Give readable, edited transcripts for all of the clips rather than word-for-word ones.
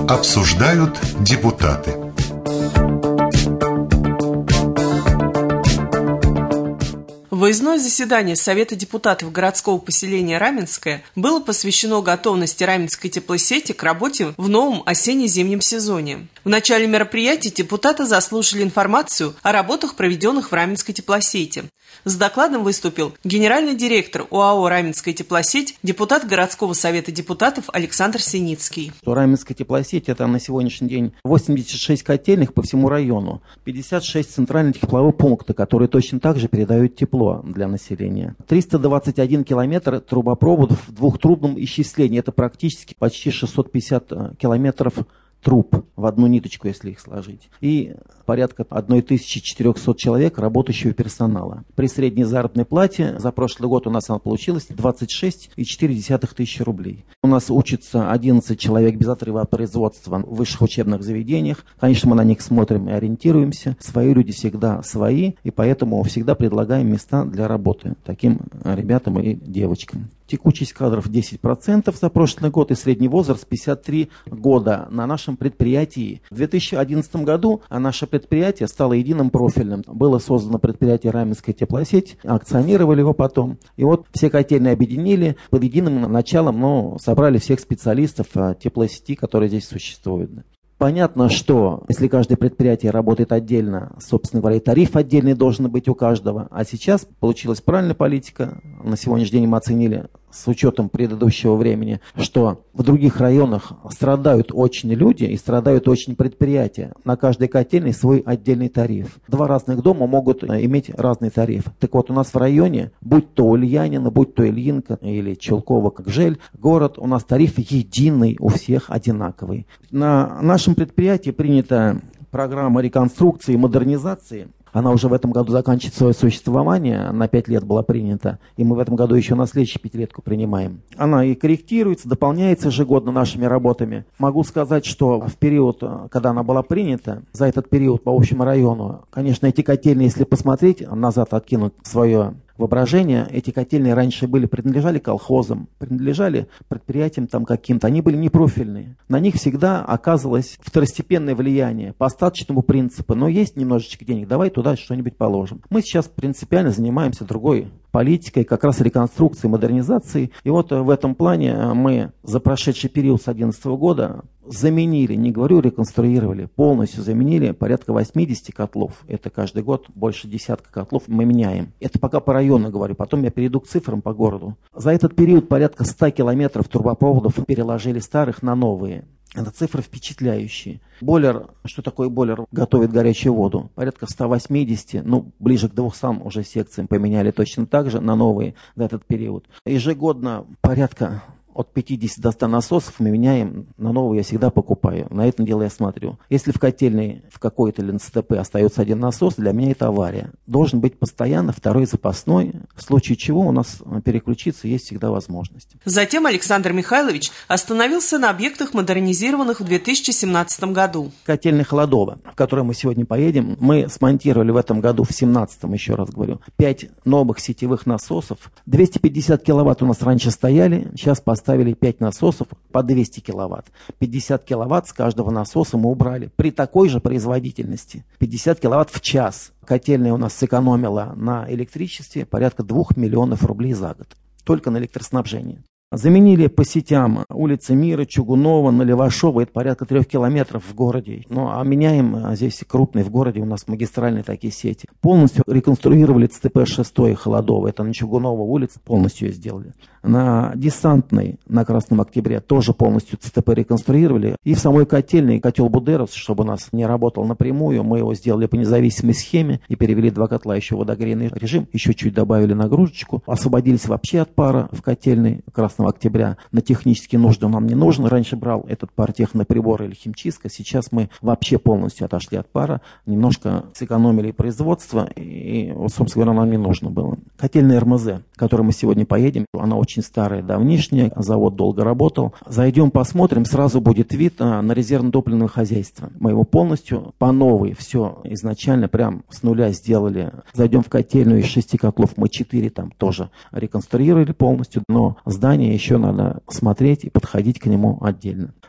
Обсуждают депутаты. Выездное заседание Совета депутатов городского поселения Раменское было посвящено готовности Раменской теплосети к работе в новом осенне-зимнем сезоне. В начале мероприятия депутаты заслушали информацию о работах, проведенных в Раменской теплосети. С докладом выступил генеральный директор ОАО «Раменская теплосеть», депутат городского совета депутатов Александр Синицкий. Раменская теплосеть – это на сегодняшний день 86 котельных по всему району, 56 центральных тепловых пунктов, которые точно так же передают тепло для населения. 321 километр трубопроводов в двухтрубном исчислении. Это практически почти 650 километров труб в одну ниточку, если их сложить. И порядка 1400 человек работающего персонала. При средней заработной плате за прошлый год у нас она получилась 26,4 тысячи рублей. У нас учатся 11 человек без отрыва от производства в высших учебных заведениях. Конечно, мы на них смотрим и ориентируемся. Свои люди всегда свои, и поэтому всегда предлагаем места для работы таким ребятам и девочкам. Текучесть кадров 10% за прошлый год и средний возраст 53 года на нашем предприятии. В 2011 году наше предприятие стало единым профильным. Было создано предприятие «Раменская теплосеть», акционировали его потом. И вот все котельные объединили под единым началом, но собрали всех специалистов теплосети, которые здесь существуют. Понятно, что если каждое предприятие работает отдельно, собственно говоря, и тариф отдельный должен быть у каждого. А сейчас получилась правильная политика. На сегодняшний день мы оценили с учетом предыдущего времени, что в других районах страдают очень люди и страдают очень предприятия. На каждой котельной свой отдельный тариф. Два разных дома могут иметь разный тариф. Так вот, у нас в районе, будь то Ульянина, будь то Ильинка или Челково, как Жель, город, у нас тариф единый, у всех одинаковый. На нашем предприятии принята программа реконструкции и модернизации. Она уже в этом году заканчивает свое существование, на 5 лет была принята, и мы в этом году еще на следующую пятилетку принимаем. Она и корректируется, дополняется ежегодно нашими работами. Могу сказать, что в период, когда она была принята, за этот период по общему району, конечно, эти котельные, если посмотреть, назад откинуть свое воображение, эти котельные раньше принадлежали колхозам, принадлежали предприятиям там каким-то, они были непрофильные. На них всегда оказывалось второстепенное влияние по остаточному принципу, но есть немножечко денег, давай туда что-нибудь положим. Мы сейчас принципиально занимаемся другой политикой, как раз реконструкцией, модернизацией. И вот в этом плане мы за прошедший период с 2011 года заменили, не говорю реконструировали, полностью заменили порядка 80 котлов. Это каждый год больше десятка котлов мы меняем. Это пока по району говорю, потом я перейду к цифрам по городу. За этот период порядка 100 километров трубопроводов переложили старых на новые. Это цифры впечатляющие. Бойлер, что такое бойлер? Готовит горячую воду. Порядка 180, ближе к 200 уже секциям поменяли точно так же на новые за этот период. Ежегодно порядка от 50 до 100 насосов мы меняем, на новые я всегда покупаю. На это дело я смотрю. Если в котельной в какой-то или на СТП остается один насос, для меня это авария. Должен быть постоянно второй запасной, в случае чего у нас переключиться есть всегда возможность. Затем Александр Михайлович остановился на объектах, модернизированных в 2017 году. Котельная Холодова, в которой мы сегодня поедем, мы смонтировали в этом году, в 2017, еще раз говорю, 5 новых сетевых насосов. 250 киловатт у нас раньше стояли, сейчас поставили 5 насосов по 200 киловатт. 50 киловатт с каждого насоса мы убрали. При такой же производительности. 50 киловатт в час. Котельная у нас сэкономила на электричестве порядка 2 миллионов рублей за год. Только на электроснабжение. Заменили по сетям улицы Мира, Чугунова, Наливашова, это порядка 3 километров в городе. А меняем здесь крупные в городе, у нас магистральные такие сети. Полностью реконструировали ЦТП 6 Холодова, это на Чугунова улице, полностью ее сделали. На Десантной, на Красном Октябре, тоже полностью ЦТП реконструировали. И в самой котельной, котел Будеровс, чтобы у нас не работал напрямую, мы его сделали по независимой схеме и перевели 2 котла еще в водогрейный режим, еще чуть добавили нагрузочку, освободились вообще от пара в котельной Красного Октября. На технические нужды он нам не нужен. Раньше брал этот пар техноприбор или химчистка, сейчас мы вообще полностью отошли от пара, немножко сэкономили производство, и, собственно говоря, нам не нужно было. Котельная РМЗ, в которой мы сегодня поедем, она очень старая, давнишняя, завод долго работал. Зайдем, посмотрим, сразу будет вид на резервно-топливное хозяйство. Мы его полностью по новой, все изначально прям с нуля сделали. Зайдем в котельную из 6 котлов, мы 4 там тоже реконструировали полностью, но здание еще надо смотреть и подходить к нему отдельно.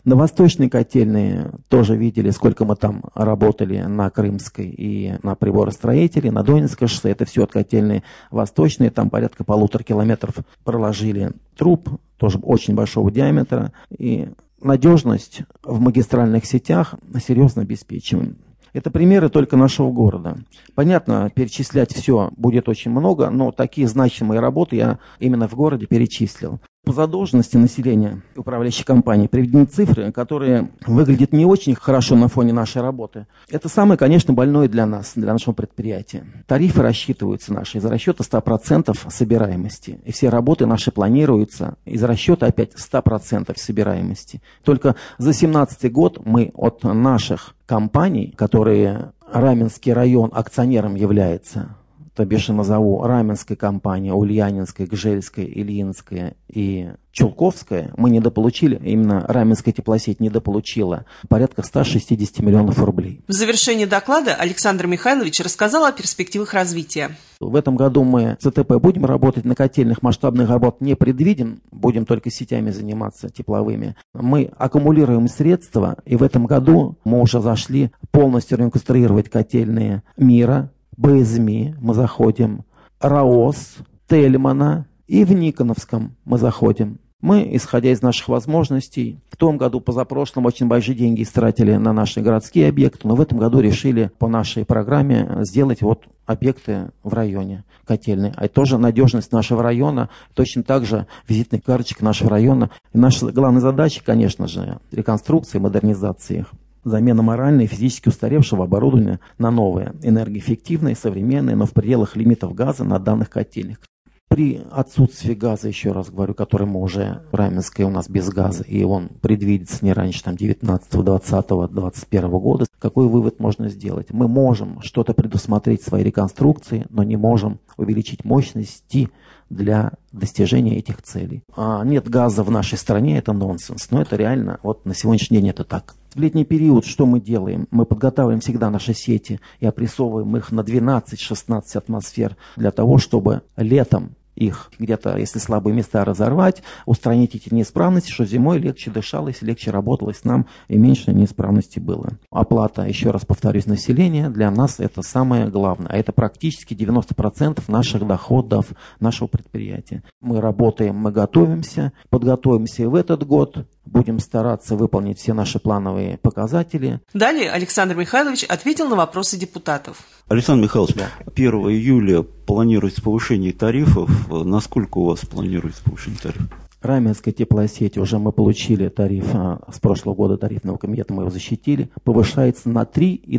На Восточной котельной тоже видели, сколько мы там работали на Крымской и на приборостроителе, на Донецкое шоссе. Это все от котельной Восточной. Там порядка 1,5 километров проложили труб, тоже очень большого диаметра. И надежность в магистральных сетях серьезно обеспечиваем. Это примеры только нашего города. Понятно, перечислять все будет очень много, но такие значимые работы я именно в городе перечислил. По задолженности населения управляющей компании приведены цифры, которые выглядят не очень хорошо на фоне нашей работы. Это самое, конечно, больное для нас, для нашего предприятия. Тарифы рассчитываются наши из расчета 100% собираемости. И все работы наши планируются из расчета опять 100% собираемости. Только за 2017 год мы от наших компаний, которые Раменский район акционером является, то бишь назову Раменская компания, Ульянинская, Гжельская, Ильинская и Чулковская, мы недополучили, именно Раменская теплосеть недополучила порядка 160 миллионов рублей. В завершении доклада Александр Михайлович рассказал о перспективах развития. В этом году мы с ЦТП будем работать на котельных, масштабных работ не предвидим, будем только сетями заниматься тепловыми. Мы аккумулируем средства, и в этом году мы уже зашли полностью реконструировать котельные Мира, БСМИ мы заходим, РАОС, Тельмана и в Никоновском мы заходим. Мы, исходя из наших возможностей, в том году, позапрошлом, очень большие деньги истратили на наши городские объекты, но в этом году решили по нашей программе сделать вот объекты в районе котельной. А это тоже надежность нашего района, точно так же визитная карточка нашего района. И наша главная задача, конечно же, реконструкция, модернизация их. Замена морально и физически устаревшего оборудования на новое, энергоэффективное, современное, но в пределах лимитов газа на данных котельных. При отсутствии газа, еще раз говорю, который мы уже, Раменская у нас без газа, и он предвидится не раньше 19, 20, 21 года, какой вывод можно сделать? Мы можем что-то предусмотреть в своей реконструкции, но не можем увеличить мощности для достижения этих целей. А нет газа в нашей стране, это нонсенс, но это реально, вот на сегодняшний день это так. В летний период что мы делаем? Мы подготавливаем всегда наши сети и опрессовываем их на 12-16 атмосфер для того, чтобы летом их где-то, если слабые места разорвать, устранить эти неисправности, что зимой легче дышалось, легче работалось нам и меньше неисправностей было. Оплата, еще раз повторюсь, населения для нас это самое главное, а это практически 90% наших доходов нашего предприятия. Мы работаем, мы готовимся, подготовимся и в этот год. Будем стараться выполнить все наши плановые показатели. Далее Александр Михайлович ответил на вопросы депутатов. Александр Михайлович, 1 июля планируется повышение тарифов. Насколько у вас планируется повышение тарифов? Раменская теплосеть, уже мы получили тариф с прошлого года тарифного комитета, мы его защитили, повышается на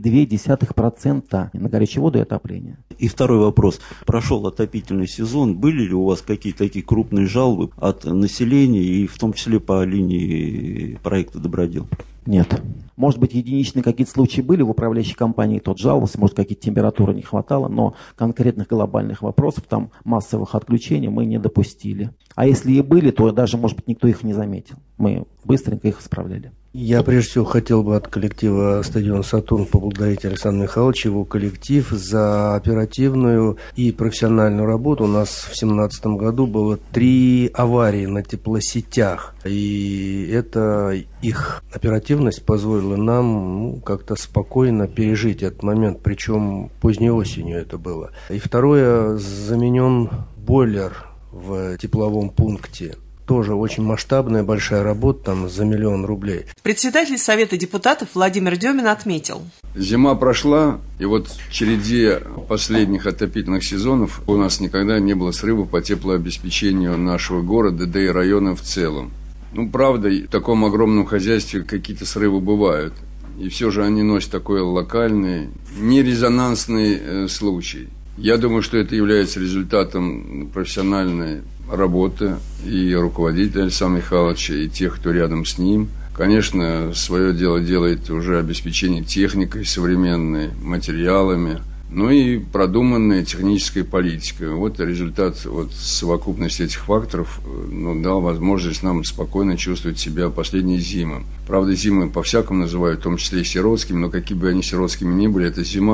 3,2% на горячую воду и отопление. И второй вопрос. Прошел отопительный сезон. Были ли у вас какие-то такие крупные жалобы от населения, и в том числе по линии проекта «Добродел»? Нет. Может быть, единичные какие-то случаи были в управляющей компании, тот жаловался, может, какие-то температуры не хватало, но конкретных глобальных вопросов, там массовых отключений мы не допустили. А если и были, то даже, может быть, никто их не заметил. Мы быстренько их исправляли. Я прежде всего хотел бы от коллектива «Стадион Сатурн» поблагодарить Александра Михайловича, его коллектив за оперативную и профессиональную работу. У нас в 2017 году было 3 аварии на теплосетях, и эта их оперативность позволила нам как-то спокойно пережить этот момент, причем поздней осенью это было. И второе, заменен бойлер в тепловом пункте. Тоже очень масштабная, большая работа, там за 1 миллион рублей. Председатель Совета депутатов Владимир Демин отметил. Зима прошла, и вот в череде последних отопительных сезонов у нас никогда не было срывов по теплообеспечению нашего города, да и района в целом. Правда, в таком огромном хозяйстве какие-то срывы бывают. И все же они носят такой локальный, нерезонансный случай. Я думаю, что это является результатом профессиональной работы и руководителя Александра Михайловича, и тех, кто рядом с ним. Конечно, свое дело делает уже обеспечение техникой современной, материалами, и продуманная техническая политика. Вот результат совокупности этих факторов дал возможность нам спокойно чувствовать себя последние зимы. Правда, зимы по-всякому называют, в том числе и сиротскими, но какими бы они сиротскими ни были, это зима.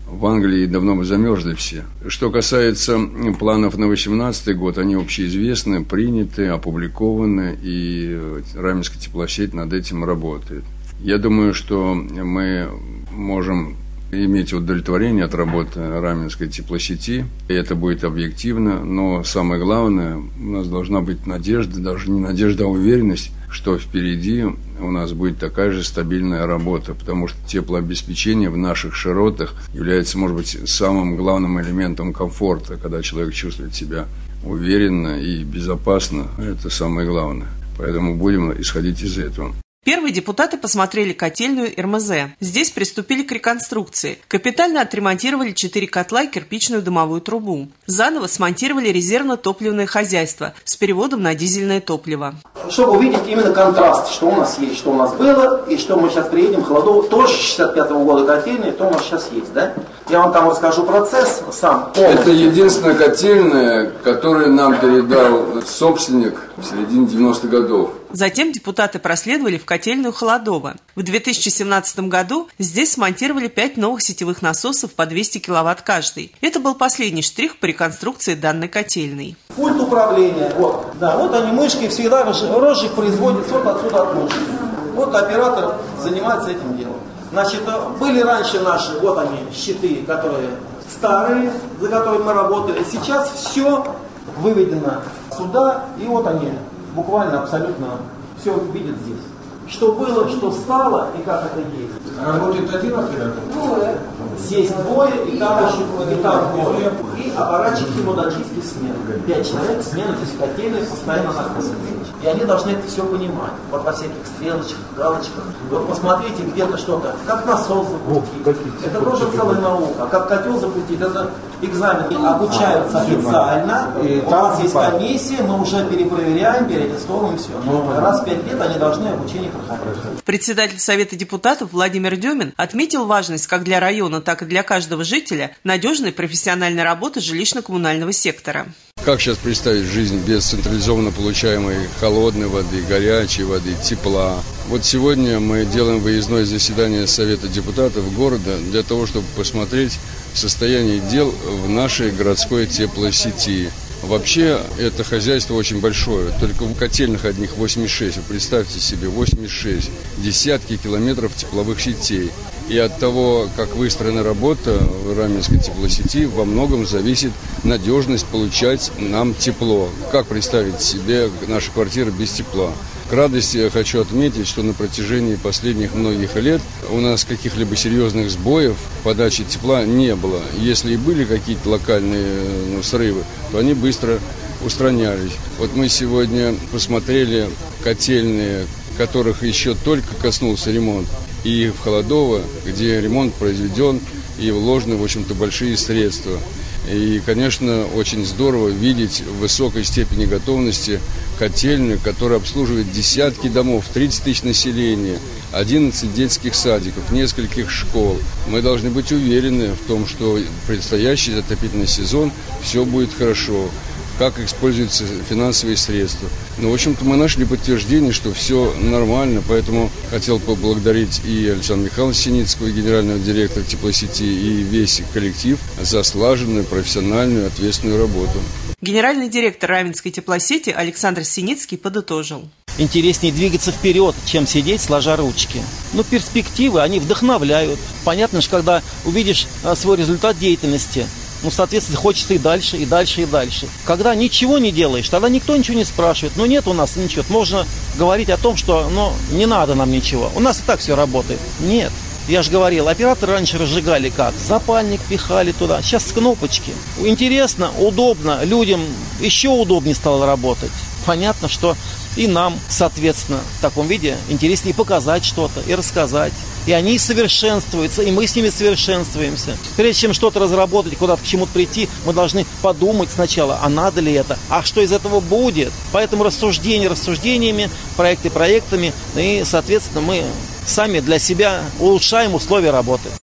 в Англии давно бы замерзли все. Что касается планов на 2018 год, они общеизвестны, приняты, опубликованы, и Раменская теплосеть над этим работает. Я думаю, что мы можем иметь удовлетворение от работы Раменской теплосети, и это будет объективно, но самое главное, у нас должна быть надежда, даже не надежда, а уверенность, что впереди у нас будет такая же стабильная работа, потому что теплообеспечение в наших широтах является, может быть, самым главным элементом комфорта, когда человек чувствует себя уверенно и безопасно, это самое главное. Поэтому будем исходить из этого. Первые депутаты посмотрели котельную РМЗ. Здесь приступили к реконструкции. Капитально отремонтировали 4 котла и кирпичную дымовую трубу. Заново смонтировали резервно-топливное хозяйство с переводом на дизельное топливо. Чтобы увидеть именно контраст, что у нас есть, что у нас было, и что мы сейчас приедем в Холодово, тоже 65-го года котельная, то у нас сейчас есть, да? Я вам там расскажу процесс сам полностью. Это единственная котельная, которую нам передал собственник в середине 90-х годов. Затем депутаты проследовали в котельную Холодово. В 2017 году здесь смонтировали 5 новых сетевых насосов по 200 киловатт каждый. Это был последний штрих по реконструкции данной котельной. Пульт управления, вот, да, вот они, мышки, всегда розжиг производится вот отсюда от мышки. Вот оператор занимается этим делом. Значит, были раньше наши, вот они, щиты, которые старые, за которыми мы работали. Сейчас все выведено сюда, и вот они. Буквально абсолютно все видят здесь. Что было, что стало и как это есть. Работает один оператор? Здесь двое, и там еще двое. И аппаратчики водочистки смены. 5 человек смена здесь в котельной постоянно находятся. И они должны это все понимать. Вот во всяких стрелочках, галочках. Вот посмотрите где-то что-то. Как насос запустить. Это тоже целая наука. Как котел запустить. Это экзамен обучаются официально. У нас есть комиссия, мы уже перепроверяем, переаттестовываем все. Но раз в 5 лет они должны обучение проходить. Председатель Совета депутатов Владимир Демин отметил важность как для района, так и для каждого жителя надежной профессиональной работы жилищно-коммунального сектора. Как сейчас представить жизнь без централизованно получаемой холодной воды, горячей воды, тепла? Вот сегодня мы делаем выездное заседание Совета депутатов города для того, чтобы посмотреть состояние дел в нашей городской теплосети. Вообще, это хозяйство очень большое. Только в котельных одних 86. Вы представьте себе, 86. Десятки километров тепловых сетей. И от того, как выстроена работа в Раменской теплосети, во многом зависит надежность получать нам тепло. Как представить себе наши квартиры без тепла? К радости я хочу отметить, что на протяжении последних многих лет у нас каких-либо серьезных сбоев в подаче тепла не было. Если и были какие-то локальные срывы, то они быстро устранялись. Вот мы сегодня посмотрели котельные, которых еще только коснулся ремонт, и в Холодово, где ремонт произведен и вложены, в общем-то, большие средства. И, конечно, очень здорово видеть в высокой степени готовности котельную, которая обслуживает десятки домов, 30 тысяч населения, 11 детских садиков, нескольких школ. Мы должны быть уверены в том, что предстоящий отопительный сезон все будет хорошо. Как используются финансовые средства. В общем-то, мы нашли подтверждение, что все нормально, поэтому хотел поблагодарить и Александра Михайловича Синицкого, генерального директора теплосети, и весь коллектив за слаженную, профессиональную, ответственную работу. Генеральный директор Раменской теплосети Александр Синицкий подытожил. Интереснее двигаться вперед, чем сидеть сложа ручки. Но перспективы, они вдохновляют. Понятно, что когда увидишь свой результат деятельности, соответственно, хочется и дальше, и дальше, и дальше. Когда ничего не делаешь, тогда никто ничего не спрашивает. Нет у нас ничего. Можно говорить о том, что не надо нам ничего. У нас и так все работает. Нет. Я же говорил, операторы раньше разжигали как? Запальник пихали туда. Сейчас с кнопочки. Интересно, удобно. Людям еще удобнее стало работать. Понятно, что и нам, соответственно, в таком виде интереснее показать что-то и рассказать. И они совершенствуются, и мы с ними совершенствуемся. Прежде чем что-то разработать, куда-то к чему-то прийти, мы должны подумать сначала, а надо ли это, а что из этого будет. Поэтому рассуждения рассуждениями, проекты проектами, и, соответственно, мы сами для себя улучшаем условия работы.